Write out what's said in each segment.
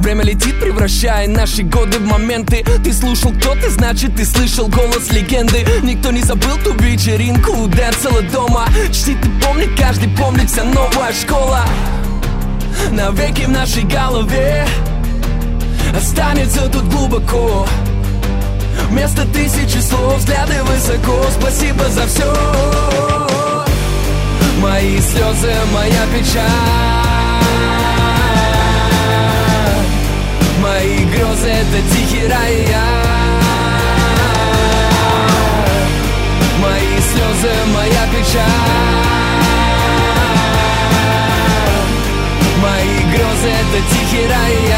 Время летит, превращая наши годы в моменты. Ты слушал, кто ты, значит ты слышал голос легенды. Никто не забыл ту вечеринку у Децела дома. Чти, ты помни, каждый помнит, вся новая школа навеки в нашей голове останется тут глубоко. Вместо тысячи слов, взгляды высоко. Спасибо за все. Мои слезы, моя печаль, мои грезы — это тихий рай. Мои слезы, моя печаль, мои грезы — это тихий рай.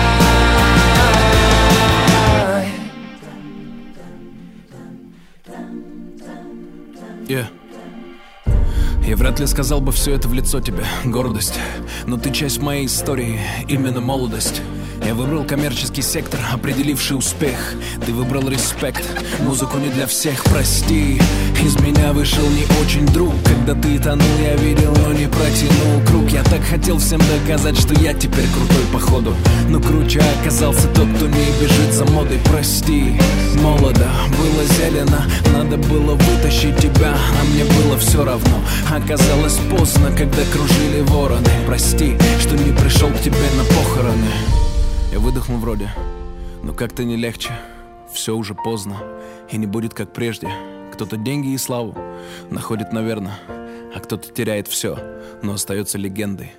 Я вряд ли сказал бы все это в лицо тебе, гордость. Но ты часть моей истории, именно молодость. Я выбрал коммерческий сектор, определивший успех. Ты выбрал респект, музыку не для всех, прости. Из меня вышел не очень друг. Когда ты тонул, я видел, но не протянул круг. Я так хотел всем доказать, что я теперь крутой походу. Но круче оказался тот, кто не бежит за модой. Прости, молодо, было зелено, надо было вытащить тебя, а мне было все равно. Оказалось поздно, когда кружили вороны. Прости, что не пришел к тебе на похороны. Я выдохнул вроде, но как-то не легче. Все уже поздно, и не будет как прежде. Кто-то деньги и славу находит, наверное, а кто-то теряет все, но остается легендой.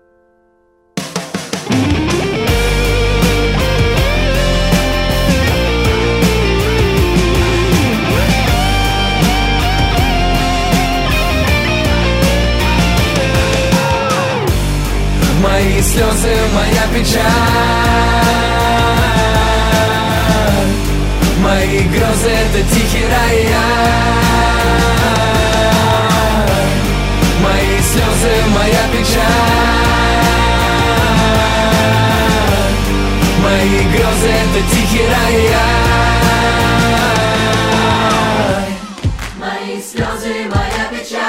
Мои слезы, моя печаль, мои грезы — это тихий рай. Мои слезы, моя печаль, мои грезы — это тихий рай. Мои слезы, моя печаль,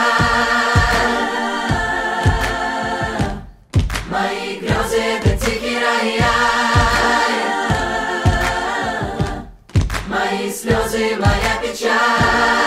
мои грезы — это тихий рай. Мои слезы, моя печаль,